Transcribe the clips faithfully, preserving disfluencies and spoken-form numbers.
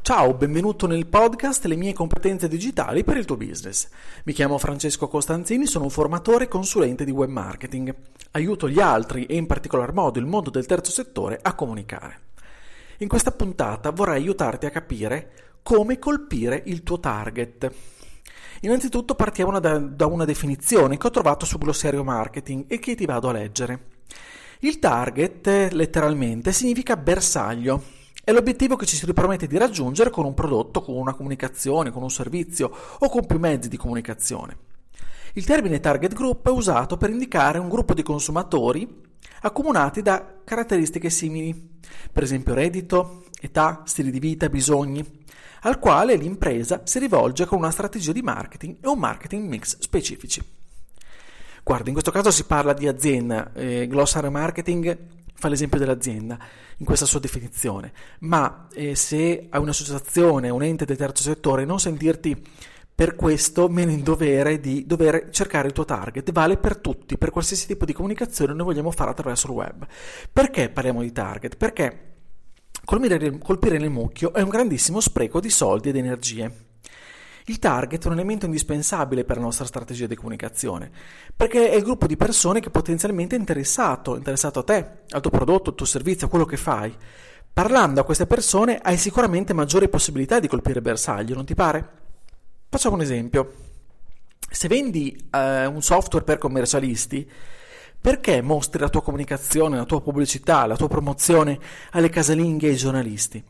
Ciao, benvenuto nel podcast Le mie competenze digitali per il tuo business. Mi chiamo Francesco Costanzini, sono un formatore e consulente di web marketing. Aiuto gli altri e in particolar modo il mondo del terzo settore a comunicare. In questa puntata vorrei aiutarti a capire come colpire il tuo target. Innanzitutto partiamo da, da una definizione che ho trovato su Glossario Marketing e che ti vado a leggere. Il target, letteralmente, significa bersaglio. È l'obiettivo che ci si ripromette di raggiungere con un prodotto, con una comunicazione, con un servizio o con più mezzi di comunicazione. Il termine target group è usato per indicare un gruppo di consumatori accomunati da caratteristiche simili, per esempio reddito, età, stili di vita, bisogni, al quale l'impresa si rivolge con una strategia di marketing e un marketing mix specifici. Guarda, in questo caso si parla di azienda, eh, Glossario Marketing fa l'esempio dell'azienda in questa sua definizione, ma eh, se hai un'associazione, un ente del terzo settore, non sentirti per questo meno in dovere di dover cercare il tuo target. Vale per tutti, per qualsiasi tipo di comunicazione noi vogliamo fare attraverso il web. Perché parliamo di target? Perché colpire, colpire nel mucchio è un grandissimo spreco di soldi ed energie. Il target è un elemento indispensabile per la nostra strategia di comunicazione, perché è il gruppo di persone che potenzialmente è interessato, interessato a te, al tuo prodotto, al tuo servizio, a quello che fai. Parlando a queste persone hai sicuramente maggiori possibilità di colpire bersaglio, non ti pare? Facciamo un esempio. Se vendi eh, un software per commercialisti, perché mostri la tua comunicazione, la tua pubblicità, la tua promozione alle casalinghe e ai giornalisti?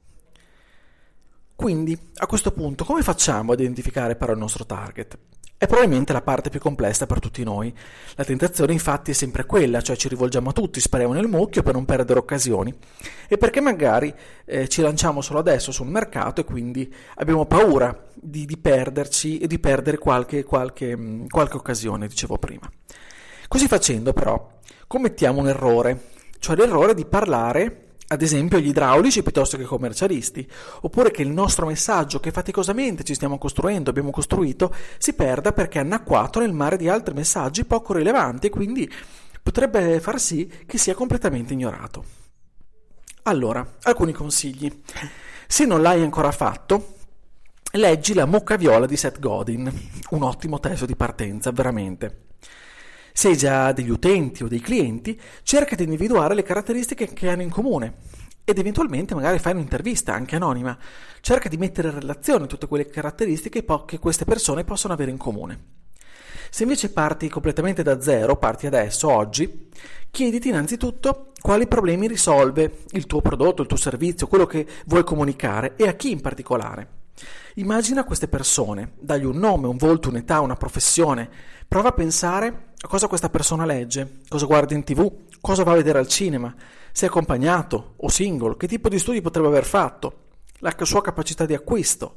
Quindi, a questo punto, come facciamo ad identificare però il nostro target? È probabilmente la parte più complessa per tutti noi. La tentazione infatti è sempre quella, cioè ci rivolgiamo a tutti, spariamo nel mucchio per non perdere occasioni e perché magari eh, ci lanciamo solo adesso sul mercato e quindi abbiamo paura di, di perderci e di perdere qualche, qualche, qualche occasione, dicevo prima. Così facendo però commettiamo un errore, cioè l'errore di parlare ad esempio agli idraulici piuttosto che commercialisti, oppure che il nostro messaggio che faticosamente ci stiamo costruendo, abbiamo costruito, si perda perché è annacquato nel mare di altri messaggi poco rilevanti e quindi potrebbe far sì che sia completamente ignorato. Allora, alcuni consigli. Se non l'hai ancora fatto, leggi La mucca viola di Seth Godin, un ottimo testo di partenza, veramente. Se hai già degli utenti o dei clienti, cerca di individuare le caratteristiche che hanno in comune ed eventualmente magari fai un'intervista, anche anonima. Cerca di mettere in relazione tutte quelle caratteristiche che queste persone possono avere in comune. Se invece parti completamente da zero, parti adesso, oggi, chiediti innanzitutto quali problemi risolve il tuo prodotto, il tuo servizio, quello che vuoi comunicare e a chi in particolare. Immagina queste persone, dagli un nome, un volto, un'età, una professione. Prova a pensare a cosa questa persona legge, cosa guarda in tv, cosa va a vedere al cinema, se è accompagnato o single, che tipo di studi potrebbe aver fatto, la sua capacità di acquisto.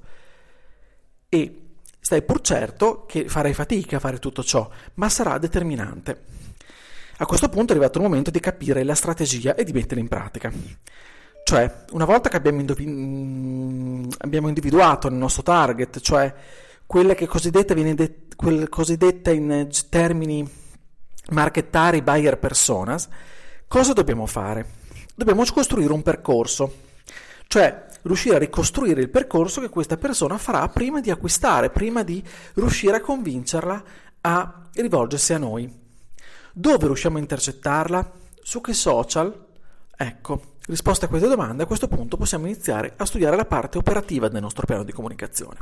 E stai pur certo che farai fatica a fare tutto ciò, ma sarà determinante. A questo punto è arrivato il momento di capire la strategia e di metterla in pratica. Cioè, una volta che abbiamo, individu- abbiamo individuato il nostro target, cioè quella che cosiddetta viene det- quel cosiddetta in termini marchettari buyer personas, cosa dobbiamo fare? Dobbiamo costruire un percorso, cioè riuscire a ricostruire il percorso che questa persona farà prima di acquistare, prima di riuscire a convincerla a rivolgersi a noi. Dove riusciamo a intercettarla? Su che social? Ecco, risposte a queste domande, a questo punto possiamo iniziare a studiare la parte operativa del nostro piano di comunicazione.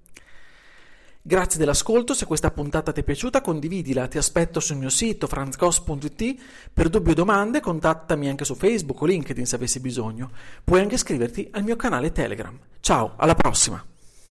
Grazie dell'ascolto, se questa puntata ti è piaciuta condividila, ti aspetto sul mio sito franzcos punto it, per dubbi o domande contattami anche su Facebook o LinkedIn se avessi bisogno, puoi anche iscriverti al mio canale Telegram. Ciao, alla prossima!